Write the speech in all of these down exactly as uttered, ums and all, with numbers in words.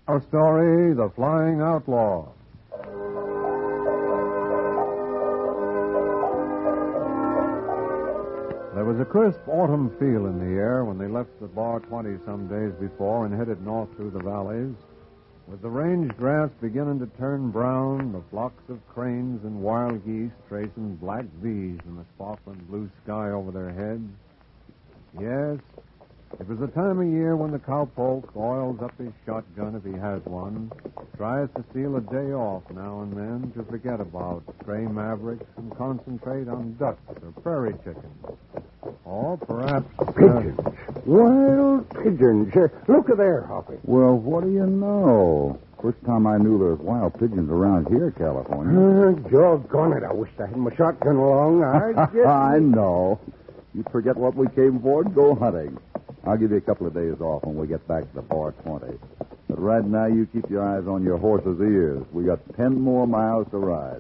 Our story, The Flying Outlaw. There was a crisp autumn feel in the air when they left the Bar twenty some days before and headed north through the valleys. With the range grass beginning to turn brown, the flocks of cranes and wild geese tracing black V's in the sparkling blue sky over their heads. Yes, it was the time of year when the cowpoke oils up his shotgun if he has one, tries to steal a day off now and then to forget about stray mavericks and concentrate on ducks or prairie chickens. Or perhaps... Uh, pigeons. Wild pigeons. Uh, look at there, Hoppy. Well, what do you know? First time I knew there was wild pigeons around here, California. Uh, doggone it. I wish I had my shotgun along. I'd get... I know. You'd forget what we came for and go hunting. I'll give you a couple of days off when we get back to the Bar twenty. But right now, you keep your eyes on your horse's ears. We got ten more miles to ride.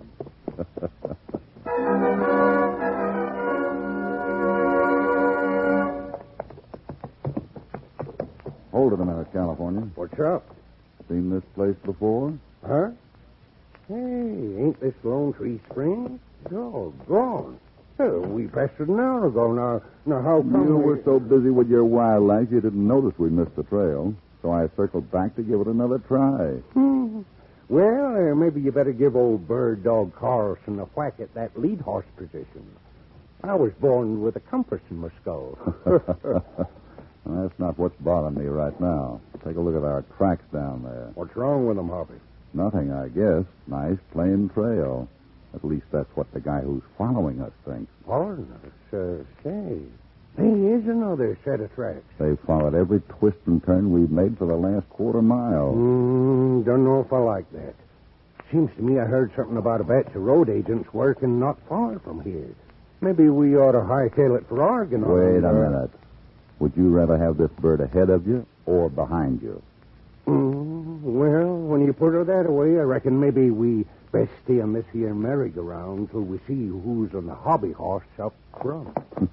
Hold it a minute, California. What's up? Seen this place before? Huh? Hey, ain't this Lone Tree Springs? Doggone. Well, we passed it an hour ago. Now, now how come You we... were so busy with your wildlife you didn't notice we missed the trail. So I circled back to give it another try. Hmm. Well, uh, maybe you better give old Bird Dog Carlson a whack at that lead horse position. I was born with a compass in my skull. Well, that's not what's bothering me right now. Take a look at our tracks down there. What's wrong with them, Hoppy? Nothing, I guess. Nice, plain trail. At least that's what the guy who's following us thinks. Following us? Uh, say, there is another set of tracks. They've followed every twist and turn we've made for the last quarter mile. Mm, don't know if I like that. Seems to me I heard something about a batch of road agents working not far from here. Maybe we ought to hightail it for Oregon. Wait a uh, minute. Would you rather have this bird ahead of you or behind you? Mm, well, when you put her that way, I reckon maybe we best stay on this here merry-go-round till we see who's on the hobby horse up front.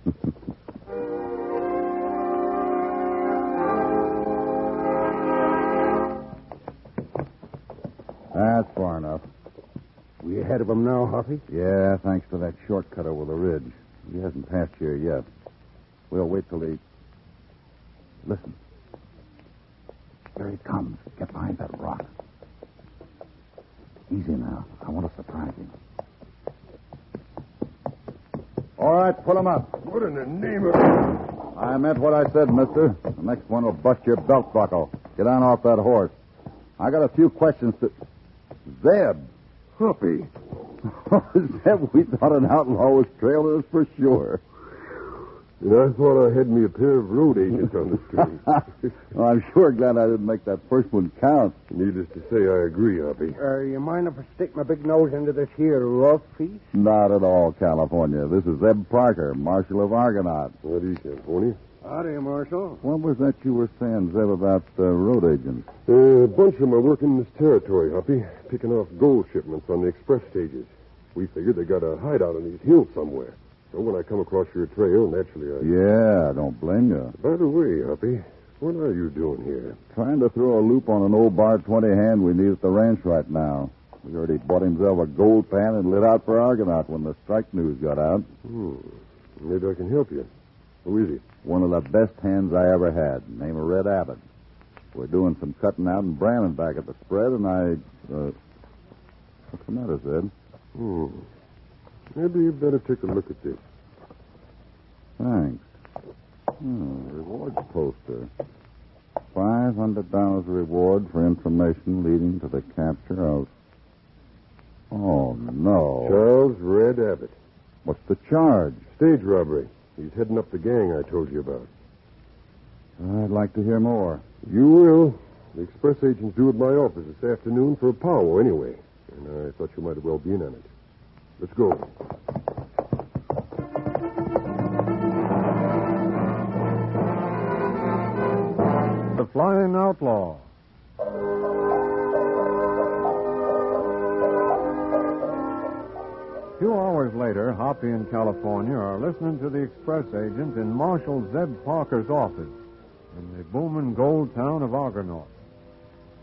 That's far enough. We ahead of him now, Hoppy? Yeah, thanks to that shortcut over the ridge. He hasn't passed here yet. We'll wait till he... Listen. Here he comes. Get behind that rock. Easy now. I want to surprise him. All right, pull him up. What in the name of... I meant what I said, mister. The next one will bust your belt buckle. Get on off that horse. I got a few questions to... Zeb. Hoppy. Zeb, we thought an outlaw was trailing us for sure. And I thought I had me a pair of road agents on the street. Well, I'm sure glad I didn't make that first one count. Needless to say, I agree, Hoppy. Uh, you mind if I stick my big nose into this here rough piece? Not at all, California. This is Zeb Parker, Marshal of Argonaut. Howdy, California. Howdy, Marshal. What was that you were saying, Zeb, about uh, road agents? Uh, a bunch of them are working this territory, Hoppy, picking off gold shipments on the express stages. We figured they got a hideout on these hills somewhere. So when I come across your trail, naturally I... Yeah, I don't blame you. By the way, Hoppy, what are you doing here? Trying to throw a loop on an old Bar twenty hand we need at the ranch right now. He already bought himself a gold pan and lit out for Argonaut when the strike news got out. Hmm. Maybe I can help you. Who is he? One of the best hands I ever had, named Red Abbott. We're doing some cutting out and branding back at the spread, and I... Uh... What's the matter, Zeb? Hmm. Maybe you better take a look at this. Thanks. Hmm, rewards poster. Five hundred dollars reward for information leading to the capture of... Oh, no. Charles Red Abbott. What's the charge? Stage robbery. He's heading up the gang I told you about. I'd like to hear more. You will. The express agent's due at my office this afternoon for a powwow anyway. And I thought you might as well be in on it. Let's go. The Flying Outlaw. A few hours later, Hoppy and California are listening to the express agent in Marshal Zeb Parker's office in the booming gold town of Argonaut.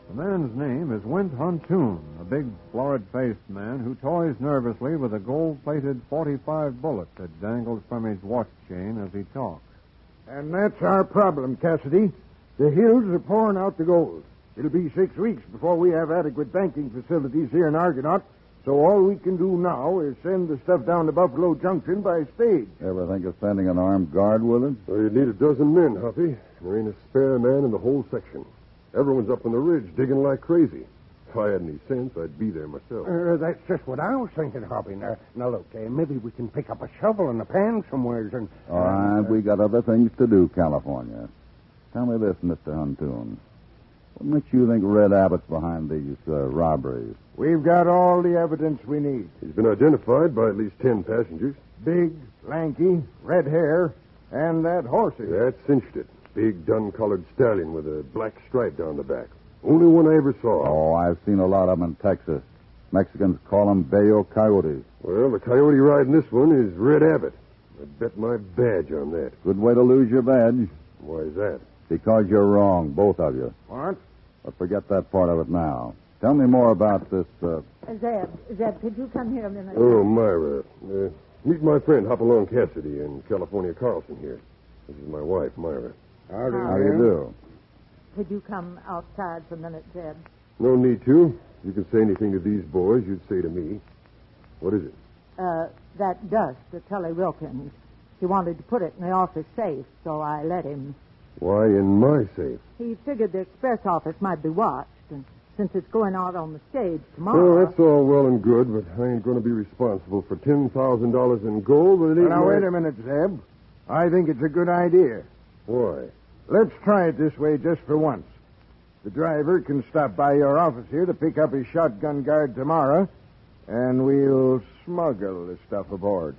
The man's name is Wint Huntoon, a big, florid-faced man who toys nervously with a gold-plated forty-five bullet that dangles from his watch chain as he talks. And that's our problem, Cassidy. The hills are pouring out the gold. It'll be six weeks before we have adequate banking facilities here in Argonaut, so all we can do now is send the stuff down to Buffalo Junction by stage. Ever think of sending an armed guard with it? Well, you'd need a dozen men, Huffy. There ain't a spare man in the whole section. Everyone's up on the ridge digging like crazy. If I had any sense, I'd be there myself. Uh, that's just what I was thinking, Hoppy. Now, now look, uh, maybe we can pick up a shovel and a pan somewheres and... Uh, All right, we got other things to do, California. Tell me this, Mister Huntoon. What makes you think Red Abbott's behind these uh, robberies? We've got all the evidence we need. He's been identified by at least ten passengers. Big, lanky, red hair, and that horse. That cinched it. Big, dun-colored stallion with a black stripe down the back. Only one I ever saw. Oh, I've seen a lot of them in Texas. Mexicans call them Bayo Coyotes. Well, the coyote riding this one is Red Abbott. I bet my badge on that. Good way to lose your badge. Why is that? Because you're wrong, both of you. What? But forget that part of it now. Tell me more about this, uh... Zeb, Zeb, could you come here a minute? Oh, Myra. Uh, meet my friend Hopalong Cassidy and California Carlson here. This is my wife, Myra. Howdy, How do you do? Could you come outside for a minute, Zeb? No need to. You can say anything to these boys you'd say to me. What is it? Uh, that dust to Tully Wilkins. He wanted to put it in the office safe, so I let him. Why in my safe? He figured the express office might be watched, and since it's going out on the stage tomorrow... Well, that's all well and good, but I ain't going to be responsible for ten thousand dollars in gold, but it ain't Now, my... wait a minute, Zeb. I think it's a good idea. Why? Let's try it this way just for once. The driver can stop by your office here to pick up his shotgun guard tomorrow, and we'll smuggle the stuff aboard.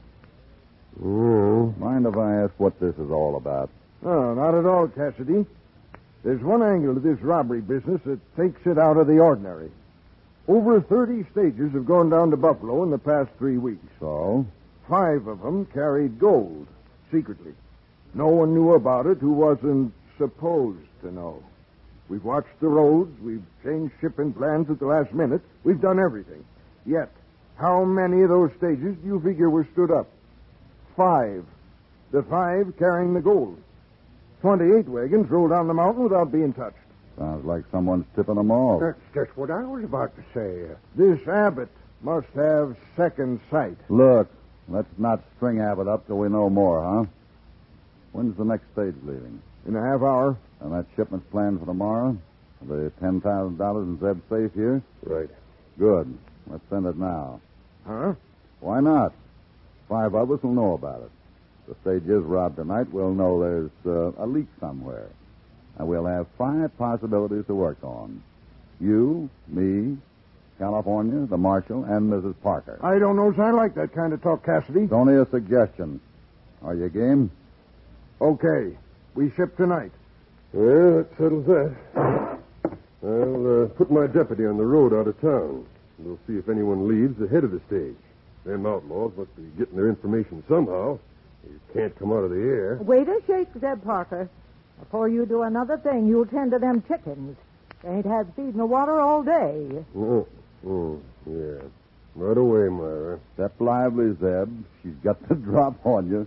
Well, Mind if I ask what this is all about? No, not at all, Cassidy. There's one angle to this robbery business that takes it out of the ordinary. Over thirty stages have gone down to Buffalo in the past three weeks. So? Five of them carried gold, secretly. No one knew about it who wasn't supposed to know. We've watched the roads. We've changed shipping plans at the last minute. We've done everything. Yet, how many of those stages do you figure were stood up? Five. The five carrying the gold. Twenty-eight wagons rolled down the mountain without being touched. Sounds like someone's tipping them off. That's just what I was about to say. Uh, This Abbott must have second sight. Look, let's not string Abbott up till we know more, huh? When's the next stage leaving? In a half hour. And that shipment's planned for tomorrow? The ten thousand dollars in Zeb's safe here? right. Good. Let's send it now. Huh? Why not? Five of us will know about it. If the stage is robbed tonight, we'll know there's uh, a leak somewhere. And we'll have five possibilities to work on. You, me, California, the marshal, and Missus Parker. I don't know if I like that kind of talk, Cassidy. It's only a suggestion. Are you game? Okay. We ship tonight. Well, that settles that. I'll uh, put my deputy on the road out of town. We'll see if anyone leaves ahead of the stage. Them outlaws must be getting their information somehow. You can't come out of the air. Wait a shake, Zeb Parker. Before you do another thing, you'll tend to them chickens. They ain't had feed in the water all day. Oh, oh, yeah. Right away, Myra. Step lively, Zeb. She's got the drop on you.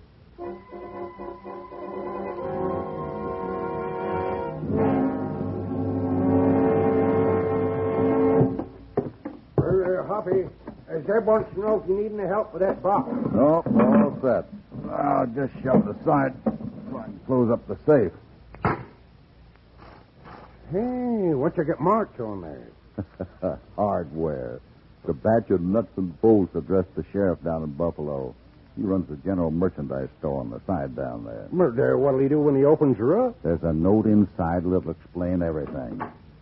uh, Hoppy, uh, Zeb wants to know if you need any help with that box. No, all set. I'll just shove it aside so I can close up the safe. Hey, what's you got marked on there? Hardware. The batch of nuts and bolts addressed the sheriff down in Buffalo. He runs the general merchandise store on the side down there. Murder, what'll he do when he opens her up? There's a note inside that'll explain everything.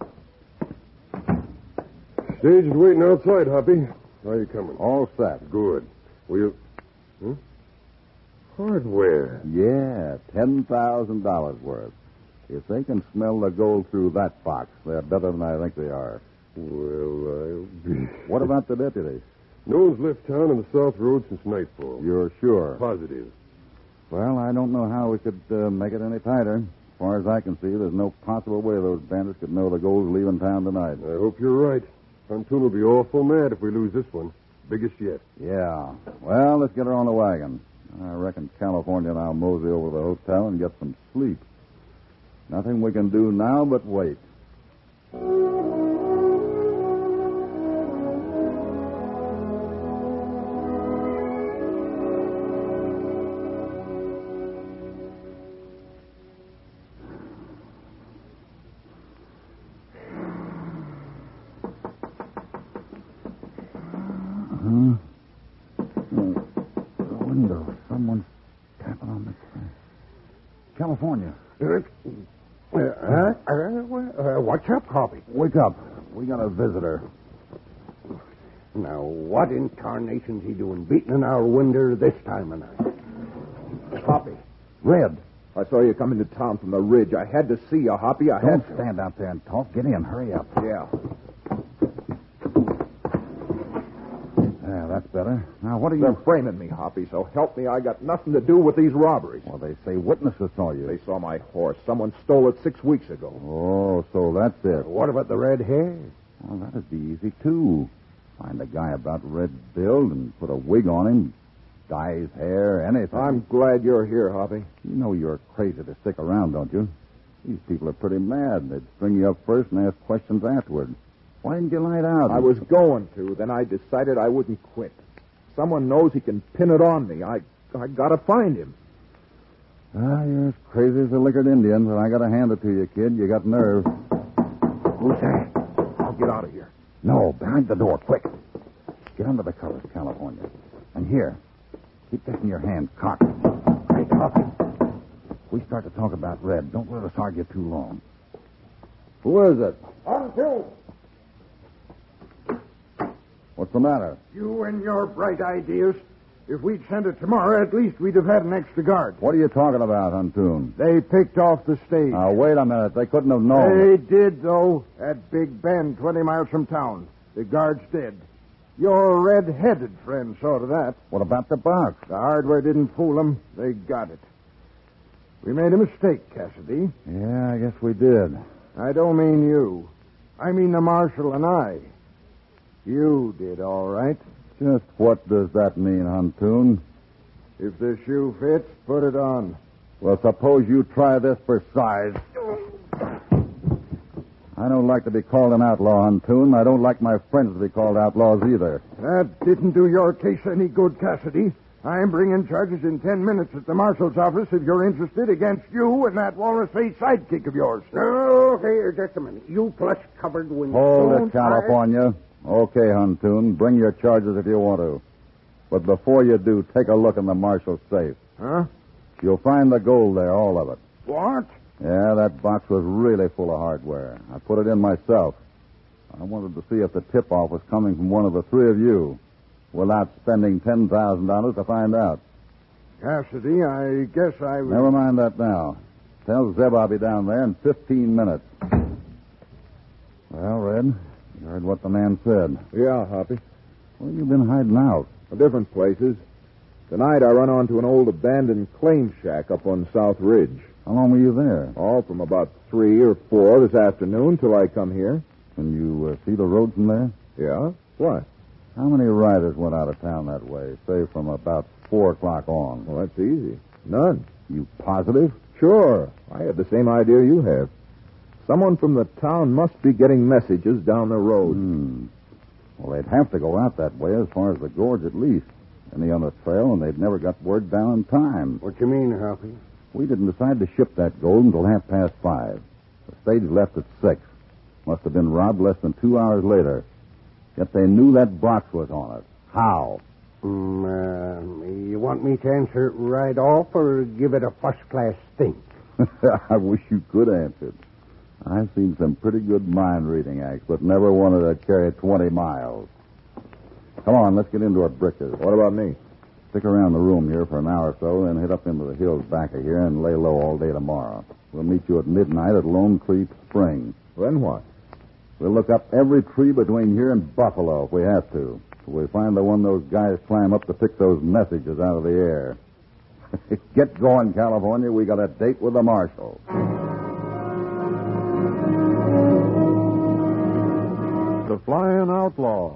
Stage is waiting outside, Hoppy. How are you coming? All set. Good. We'll... Huh? Hardware. Yeah, ten thousand dollars worth. If they can smell the gold through that box, they're better than I think they are. Well, I'll be... What about the deputy? No one's left town on the South Road since nightfall. You're sure? Positive. Well, I don't know how we could uh, make it any tighter. far as I can see, there's no possible way those bandits could know the gold's leaving town tonight. I hope you're right. Pontoon will be awful mad if we lose this one. Biggest yet. Yeah. Well, let's get her on the wagon. I reckon California and I'll mosey over to the hotel and get some sleep. Nothing we can do now but wait. Huh? The window. Someone's tapping on the glass. California. Uh, uh, uh, uh, what's up, Hoppy? Wake up. We got a visitor. Now, what in tarnation's he doing beating in our window this time of night? Hoppy. Red. I saw you come into town from the ridge. I had to see you, Hoppy. I Don't had to. stand out there and talk. Get in. Hurry up. Yeah. Yeah, that's better. Now, what are They're you... framing me, Hoppy, so help me. I got nothing to do with these robberies. Well, they say witnesses saw you. They saw my horse. Someone stole it six weeks ago. Oh, so that's it. What about the red hair? Well, that'd be easy, too. Find a guy about red build and put a wig on him, dye his hair, anything. I'm glad you're here, Hoppy. You know you're crazy to stick around, don't you? These people are pretty mad. They'd string you up first and ask questions afterward. Why didn't you light out? I was going to. Then I decided I wouldn't quit. Someone knows he can pin it on me. I I gotta find him. Ah, you're as crazy as a liquored Indian, but I gotta hand it to you, kid. You got nerve. Who's that? I'll get out of here. No, behind the door, quick. Get under the covers, California. And here, keep this in your hand, cocked. Hey, Hoppy. We start to talk about Red. Don't let us argue too long. Who is it? Until What's the matter? you and your bright ideas. If we'd sent it tomorrow, at least we'd have had an extra guard. What are you talking about, Huntoon? They picked off the stage. Now, wait a minute. They couldn't have known. They did, though, at Big Bend, twenty miles from town. The guards did. Your red-headed friend saw to that. What about the box? The hardware didn't fool them. They got it. We made a mistake, Cassidy. Yeah, I guess we did. I don't mean you. I mean the marshal and I. You did all right. Just what does that mean, Huntoon? If the shoe fits, put it on. Well, suppose you try this for size. I don't like to be called an outlaw, Huntoon. I don't like my friends to be called outlaws either. That didn't do your case any good, Cassidy. I'm bringing charges in ten minutes at the marshal's office if you're interested against you and that walrus-faced sidekick of yours. No, here, just a minute. You plush-covered window. Hold Don't it, California. Okay, Huntoon, bring your charges if you want to. But before you do, take a look in the marshal's safe. Huh? You'll find the gold there, all of it. What? Yeah, that box was really full of hardware. I put it in myself. I wanted to see if the tip-off was coming from one of the three of you, without spending ten thousand dollars to find out. Cassidy, I guess I was... Never mind that now. Tell Zeb I'll be down there in fifteen minutes. Well, Red, you heard what the man said. Yeah, Hoppy. Where you been hiding out? Different places. Tonight I run onto an old abandoned claim shack up on South Ridge. How long were you there? All from about three or four this afternoon till I come here. Can you uh, see the road from there? Yeah? What? How many riders went out of town that way, say from about four o'clock on? Well, that's easy. None. You positive? Sure. I had the same idea you have. Someone from the town must be getting messages down the road. Hmm. Well, they'd have to go out that way as far as the gorge at least. Any on the trail, and they'd never got word down in time. What you mean, Hoppy? We didn't decide to ship that gold until half past five. The stage left at six. Must have been robbed less than two hours later. Yet they knew that box was on it. How? Mm, uh, you want me to answer it right off or give it a first-class think? I wish you could answer it. I've seen some pretty good mind-reading acts, but never wanted to carry twenty miles. Come on, let's get into it, Brickers. What about me? Stick around the room here for an hour or so, then head up into the hills back of here and lay low all day tomorrow. We'll meet you at midnight at Lone Creek Spring. Then what? We'll look up every tree between here and Buffalo if we have to. Till we find the one those guys climb up to pick those messages out of the air. Get going, California. We got a date with the marshal. the Flying Outlaw.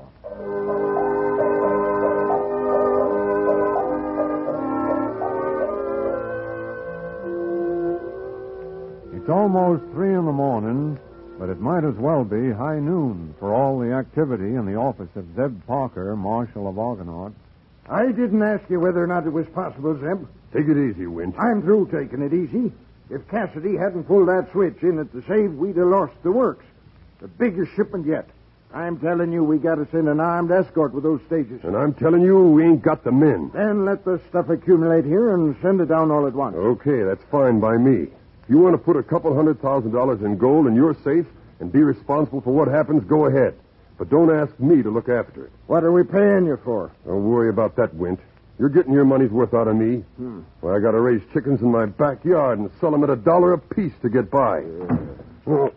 It's almost three in the morning, but it might as well be high noon for all the activity in the office of Zeb Parker, Marshal of Argonaut. I didn't ask you whether or not it was possible, Zeb. Take it easy, Winch. I'm through taking it easy. If Cassidy hadn't pulled that switch in at the save, we'd have lost the works. The biggest shipment yet. I'm telling you, we got to send an armed escort with those stages. And I'm telling you, we ain't got the men. Then let the stuff accumulate here and send it down all at once. Okay, that's fine by me. If you want to put a couple hundred thousand dollars in gold in your safe and be responsible for what happens, go ahead. But don't ask me to look after it. What are we paying you for? Don't worry about that, Wint. You're getting your money's worth out of me. Hmm. Well, I got to raise chickens in my backyard and sell them at a dollar apiece to get by. Oh.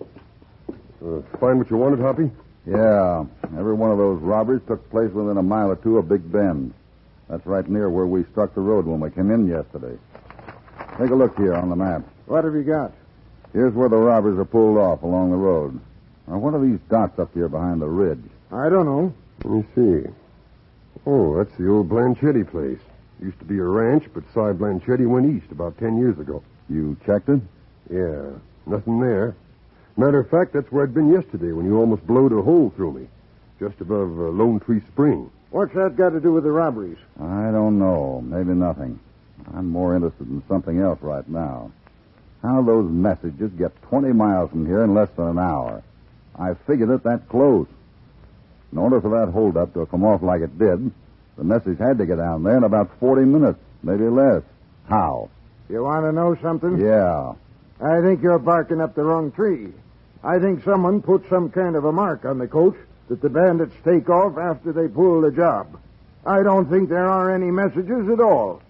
Uh, find what you wanted, Hoppy? Yeah. Every one of those robberies took place within a mile or two of Big Bend. That's right near where we struck the road when we came in yesterday. Take a look here on the map. What have you got? Here's where the robbers are pulled off along the road. Now, what are these dots up here behind the ridge? I don't know. Let me see. Oh, that's the old Blanchetti place. Used to be a ranch, but Cy Blanchetti went east about ten years ago. You checked it? Yeah, nothing there. Matter of fact, that's where I'd been yesterday when you almost blowed a hole through me, just above uh, Lone Tree Spring. What's that got to do with the robberies? I don't know. Maybe nothing. I'm more interested in something else right now. How those messages get twenty miles from here in less than an hour. I figured it that close. In order for that holdup to come off like it did, the message had to get down there in about forty minutes, maybe less. How? You want to know something? Yeah. I think you're barking up the wrong tree. I think someone put some kind of a mark on the coach that the bandits take off after they pull the job. I don't think there are any messages at all.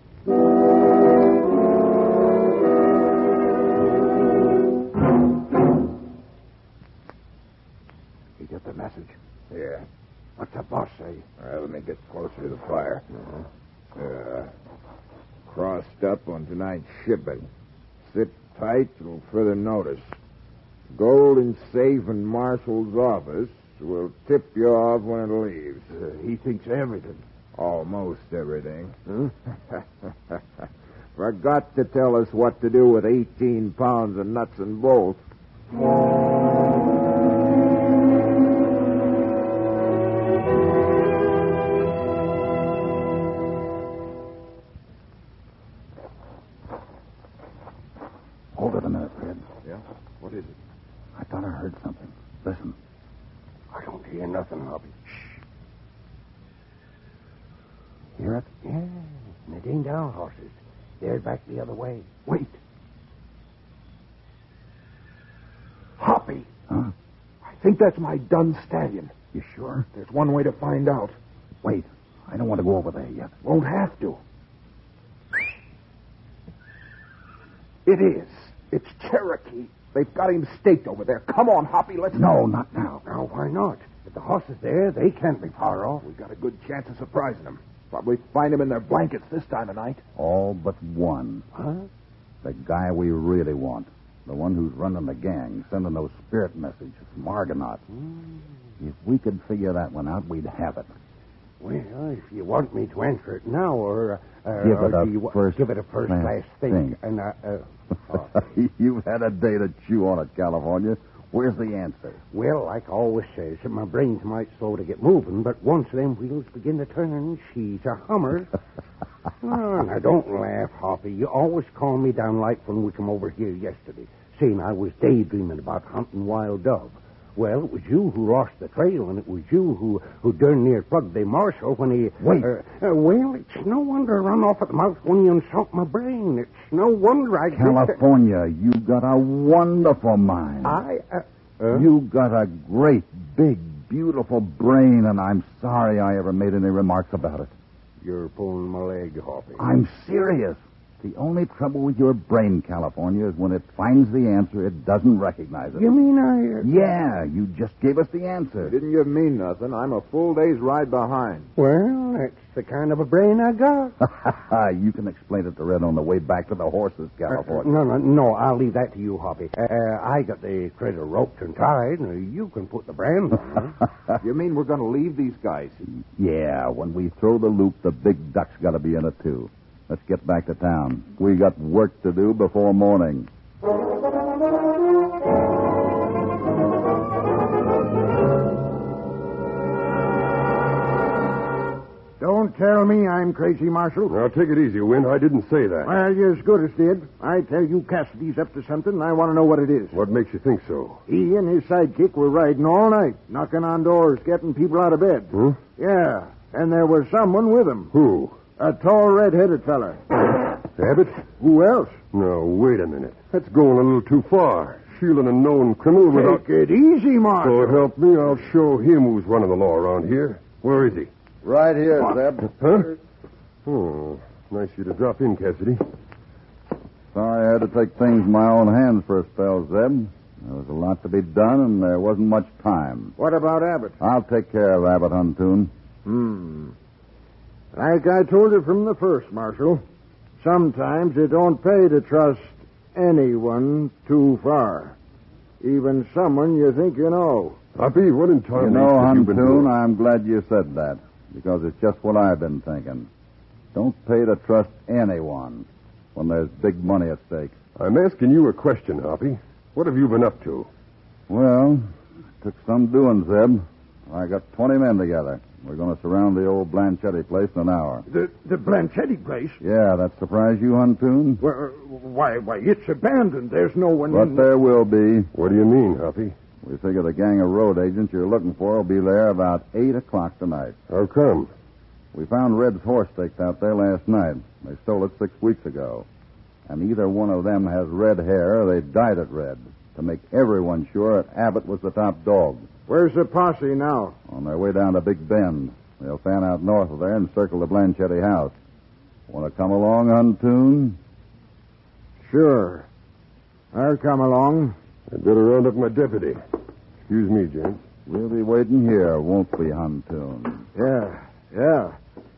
You get the message? Yeah. What's the boss say? All right, let me get closer to the fire. Uh, crossed up on tonight's shipment. Sit tight till further notice. Gold in safe in Marshal's office. We'll tip you off when it leaves. Uh, he thinks everything. Almost everything. Huh? Forgot to tell us what to do with eighteen pounds of nuts and bolts. Hold it a minute, Fred. Yeah? What is it? I thought I heard something. Listen. I don't hear nothing, Hoppy. Shh. Hear it? Yeah. And it ain't our horses. They're back the other way. Wait. Hoppy. Huh? I think that's my dun stallion. You sure? There's one way to find out. Wait. I don't want to go over there yet. Won't have to. It is. It's Cherokee. They've got him staked over there. Come on, Hoppy, let's... No, not now. Now, why not? If the horse is there, they can't be far off. We've got a good chance of surprising them. Probably find them in their blankets this time of night. All but one. Huh? The guy we really want. The one who's running the gang, sending those spirit messages from Argonaut. Mm. If we could figure that one out, we'd have it. Well, if you want me to answer it now, or... Uh, Give or it a do you wa- first Give it a first-class class think. think. And, uh... uh oh. You've had a day to chew on it, California. Where's the answer? Well, like I always says, my brain's might slow to get moving, but once them wheels begin to turn, she's a hummer. Oh, now, don't laugh, Hoppy. You always call me down like when we come over here yesterday, saying I was daydreaming about hunting wild dove. Well, it was you who lost the trail, and it was you who, who darn near plugged the marshal when he... Wait. Uh, uh, well, it's no wonder I run off at the mouth when you insult my brain. It's no wonder I... California, you got a wonderful mind. I... Uh, uh? You got a great, big, beautiful brain, and I'm sorry I ever made any remarks about it. You're pulling my leg, Hoppy. I'm serious. The only trouble with your brain, California, is when it finds the answer, it doesn't recognize it. You mean I... Uh... Yeah, you just gave us the answer. Didn't give me nothing. I'm a full day's ride behind. Well, that's the kind of a brain I got. You can explain it to Red on the way back to the horses, California. Uh, no, no, no. I'll leave that to you, Hoppy. Uh, I got the critter roped and tied. You can put the brand on her. You mean we're going to leave these guys? Yeah, when we throw the loop, the big duck's got to be in it, too. Let's get back to town. We got work to do before morning. Don't tell me I'm crazy, Marshal. Now, take it easy, Win. I didn't say that. Well, you're as good as did. I tell you Cassidy's up to something, and I want to know what it is. What makes you think so? He and his sidekick were riding all night, knocking on doors, getting people out of bed. Huh? Yeah, and there was someone with them. Who? A tall, red-headed fella. Abbott? Who else? No, wait a minute. That's going a little too far. Shielding a known criminal without... Take it easy, Marshal. So help me, I'll show him who's running the law around here. Where is he? Right here, Zeb. Huh? Oh, nice of you to drop in, Cassidy. Sorry I had to take things in my own hands for a spell, Zeb. There was a lot to be done, and there wasn't much time. What about Abbott? I'll take care of Abbott Huntoon. Hmm. Like I told you from the first, Marshal, sometimes it don't pay to trust anyone too far. Even someone you think you know. Hoppy, what in time You know, have you been Huntoon, doing? I'm glad you said that, because it's just what I've been thinking. Don't pay to trust anyone when there's big money at stake. I'm asking you a question, Hoppy. What have you been up to? Well, it took some doing, Zeb. I got twenty men together. We're going to surround the old Blanchetti place in an hour. The the Blanchetti place? Yeah, that surprise you, Huntoon? Well, why, why, it's abandoned. There's no one But in... there will be. What do you mean, Hoppy? We figure the gang of road agents you're looking for will be there about eight o'clock tonight. How come? We found Red's horse staked out there last night. They stole it six weeks ago. And either one of them has red hair or they dyed it red to make everyone sure that Abbott was the top dog. Where's the posse now? On their way down to Big Bend. They'll fan out north of there and circle the Blanchetti house. Want to come along, Huntoon? Sure. I'll come along. I'd better round up my deputy. Excuse me, gents. We'll be waiting here, won't we, Huntoon? Yeah, yeah.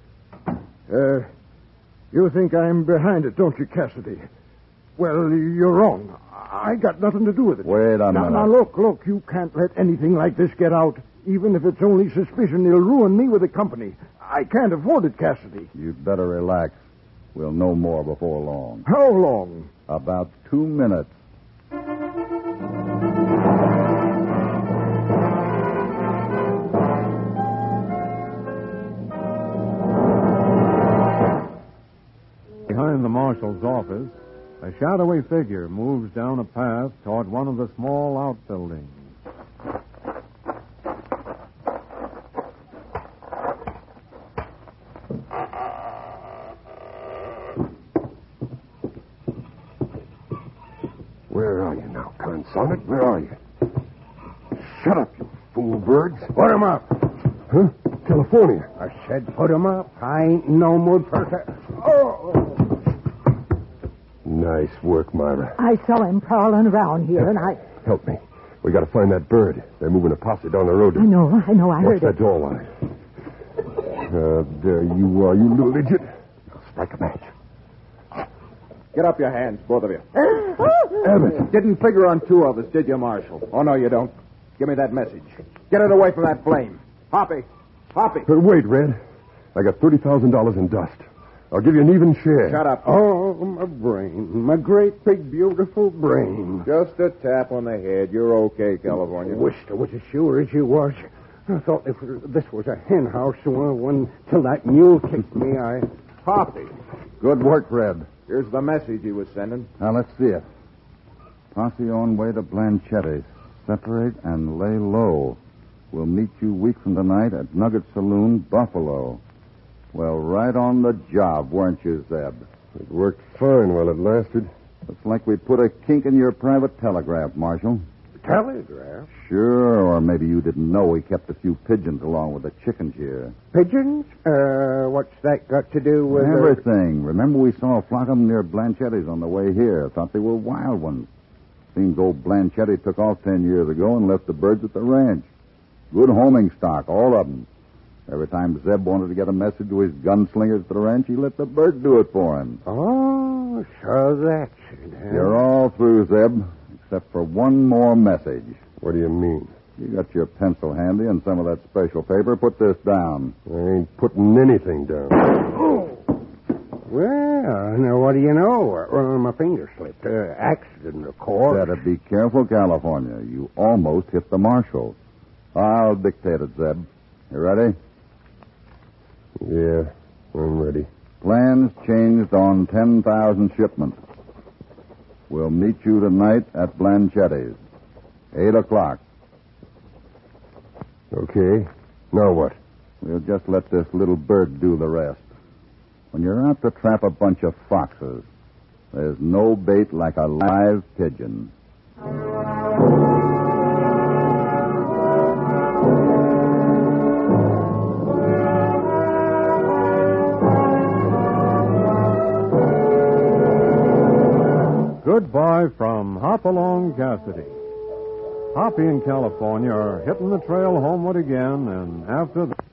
Uh, you think I'm behind it, don't you, Cassidy? Well, you're wrong. I got nothing to do with it. Wait a now, minute. Now, look, look, you can't let anything like this get out. Even if it's only suspicion, it'll ruin me with the company. I can't afford it, Cassidy. You'd better relax. We'll know more before long. How long? About two minutes. Behind the marshal's office, a shadowy figure moves down a path toward one of the small outbuildings. Where are you now, Consonant? Where are you? Shut up, you fool birds. Put him up. Huh? California. I said put him up. I ain't no mood for that. Oh! Nice work, Myra. I saw him prowling around here, and I... Help me. We got to find that bird. They're moving a posse down the road. I know, I know, I Watch heard that it. door line. Uh, there you are, you little idiot. Now strike a match. Get up your hands, both of you. Abbott. Didn't figure on two of us, did you, Marshal? Oh, no, you don't. Give me that message. Get it away from that flame. Hoppy. Hoppy. Uh, wait, Red. I got thirty thousand dollars in dust. I'll give you an even share. Shut up. Oh, my brain. My great, big, beautiful brain. Just a tap on the head. You're okay, California. Wished I was as sure as you was. I thought if this was a hen house, so when till that mule kicked me, I... Hoppy. Good work, Red. Here's the message he was sending. Now, let's see it. Posse on way to Blanchetti. Separate and lay low. We'll meet you week from tonight at Nugget Saloon, Buffalo. Well, right on the job, weren't you, Zeb? It worked fine while it lasted. Looks like we put a kink in your private telegraph, Marshal. telegraph? Sure, or maybe you didn't know we kept a few pigeons along with the chickens here. Pigeons? Uh, what's that got to do with... uh, Everything. Remember we saw a flock of them near Blanchetti's on the way here. Thought they were wild ones. Seems old Blanchetti took off ten years ago and left the birds at the ranch. Good homing stock, all of them. Every time Zeb wanted to get a message to his gunslingers at the ranch, he let the bird do it for him. Oh, so that's it, huh? You're all through, Zeb, except for one more message. What do you mean? You got your pencil handy and some of that special paper. Put this down. I ain't putting anything down. Well, now, what do you know? Uh, my finger slipped. Uh, accident, of course. Better be careful, California. You almost hit the marshal. I'll dictate it, Zeb. You ready? Yeah, I'm ready. Plans changed on ten thousand shipments. We'll meet you tonight at Blanchetti's. Eight o'clock. Okay. Now what? We'll just let this little bird do the rest. When you're out to trap a bunch of foxes, there's no bait like a live pigeon. Goodbye from Hopalong Cassidy. Hoppy and California are hitting the trail homeward again, and after the...